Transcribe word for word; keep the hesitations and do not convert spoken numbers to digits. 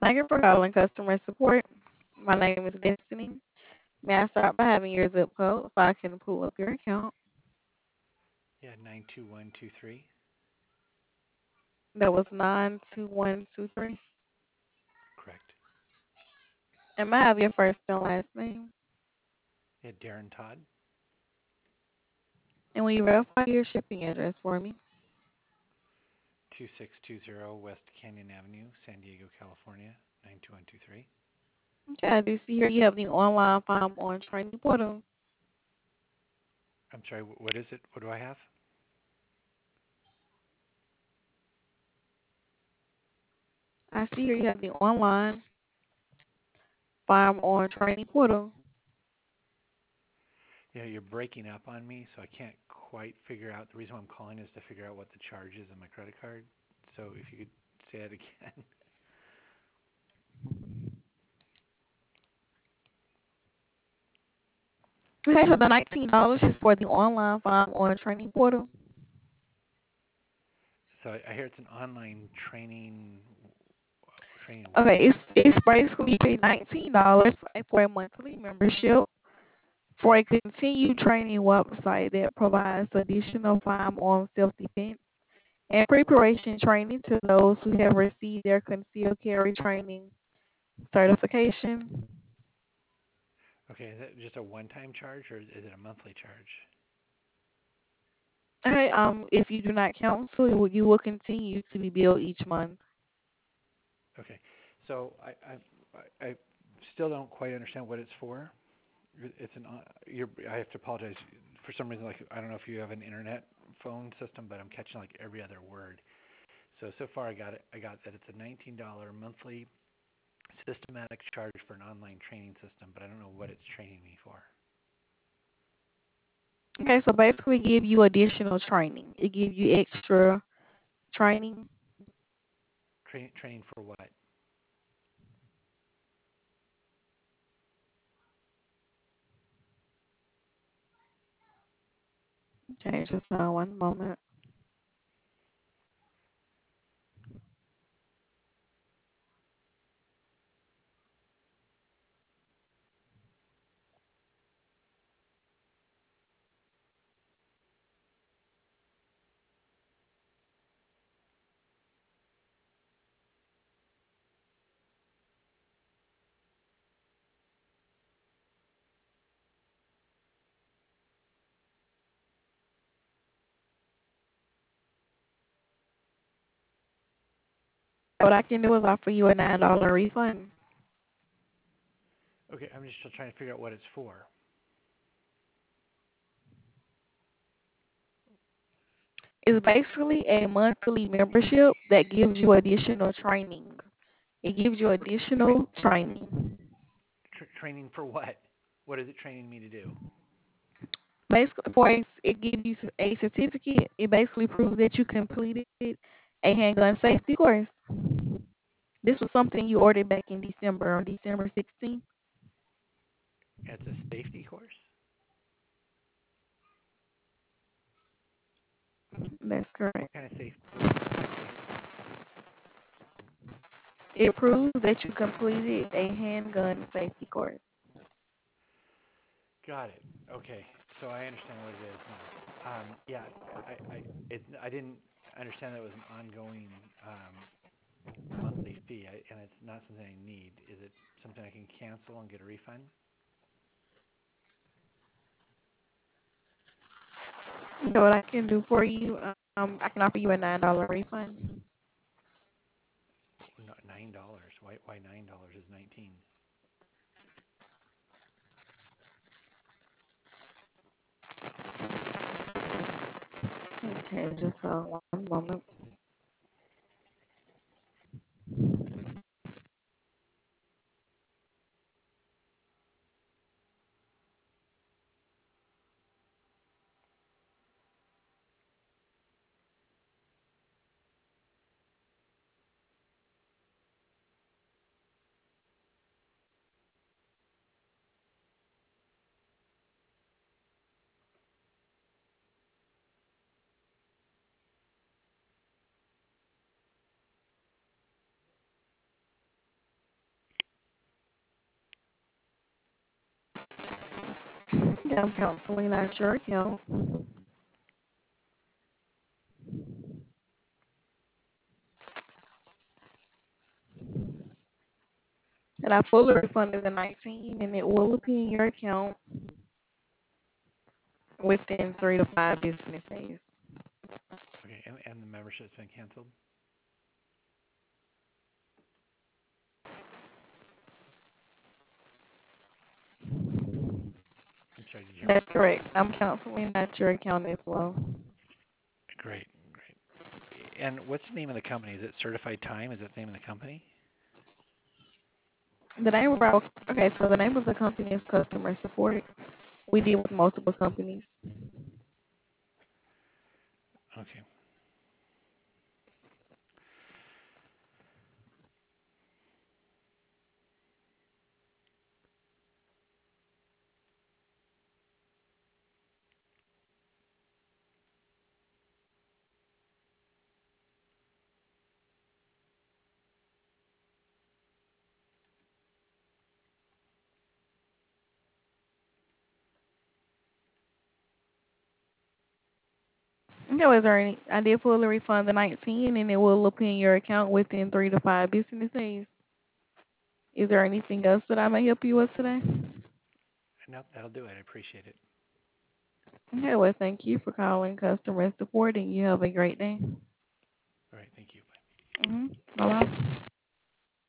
Thank you for calling customer support. My name is Destiny. May I start by having your zip code so I can pull up your account? Yeah, nine two one two three. That was nine two one two three. Correct. And may I have your first and last name? Yeah, Darren Todd, And will you verify your shipping address for me? two six two zero West Canyon Avenue, San Diego, California, nine two one two three. Okay, I do see here you have the online farm on training portal. I'm sorry, wh- what is it? What do I have? I see here you have the online farm on training portal. Yeah, you're breaking up on me, so I can't quite figure out. The reason why I'm calling is to figure out what the charge is on my credit card. So if you could say it again. Okay, so the nineteen dollars is for the online farm on training portal. So I I hear it's an online training. Training what? Okay, it's it's basically pay nineteen dollars for a monthly membership for a continued training website that provides additional firearm self-defense and preparation training to those who have received their concealed carry training certification. Okay, is that just a one-time charge or is it a monthly charge? Okay, um, if you do not cancel, you will you will continue to be billed each month. Okay, so I I, I still don't quite understand what it's for. It's an uh, you're, I have to apologize for some reason. Like I don't know if you have an internet phone system, but I'm catching like every other word. So so far I got it. I got that it's a nineteen dollar monthly systematic charge for an online training system, but I don't know what it's training me for. Okay, so basically give you additional training. It gives you extra training. Train training for what? Okay, just uh, one moment. What I can do is offer you a nine dollar refund. Okay, I'm just still trying to figure out what it's for. It's basically a monthly membership that gives you additional training. It gives you additional training. Tr- training for what? What is it training me to do? Basically, for a, it gives you a certificate. It basically proves that you completed a handgun safety course. This was something you ordered back in December, on December sixteenth. It's a safety course. That's correct. What kind of safe? What, what kind of safety course? It proves that you completed a handgun safety course. Got it. Okay, so I understand what it is now. Um, yeah, I, I, it, I didn't understand that it was an ongoing um, monthly fee, I, and it's not something I need. Is it something I can cancel and get a refund? You know what I can do for you? Um, I can offer you a nine dollar refund. No, nine dollars. Why? Why nine dollars is nineteen? Okay, just uh, one moment. Yeah, I'm canceling out your account. And I fully refunded the nineteen, and it will appear in your account within three to five business days. Okay, and, and the membership's been canceled? I'm sorry, did you hear me? That's correct. I'm canceling out your account as well. Great, great. And what's the name of the company? Is it Certified Time? Is that the name of the company? The name of our okay, so the name of the company is Customer Support. We deal with multiple companies. Okay. Okay, was there any? I did fully refund the nineteen, and it will appear in your account within three to five business days. Is there anything else that I may help you with today? No, that'll do it. I appreciate it. Okay, well, thank you for calling customer support, and you have a great day. All right, thank you. Mm-hmm. Bye bye.